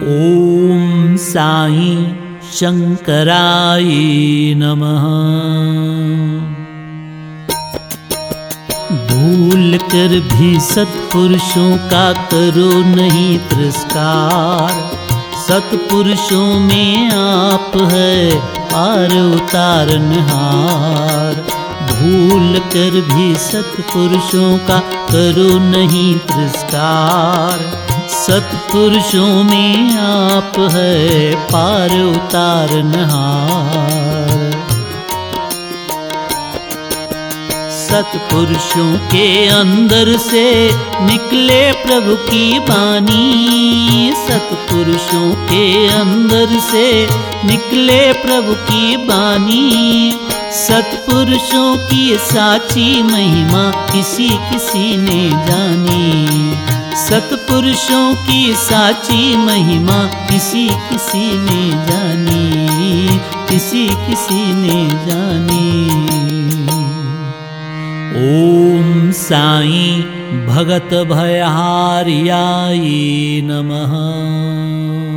ओम साई शंकराय नमः। भूल कर भी सत्पुरुषों का करो नहीं तिरस्कार। सत्पुरुषों में आप है पार उतारनहार। भूल कर भी सत्पुरुषों का करो नहीं तिरस्कार। सत्पुरुषों में आप है पार उतारनहार। सत्पुरुषों के अंदर से निकले प्रभु की बानी। सत्पुरुषों के अंदर से निकले प्रभु की बानी। सत्पुरुषों की साची महिमा किसी किसी ने जानी। सत्पुरुषों की साची महिमा किसी किसी ने जानी। किसी किसी ने जानी। ओम साई भगत भयहारियाय नमः।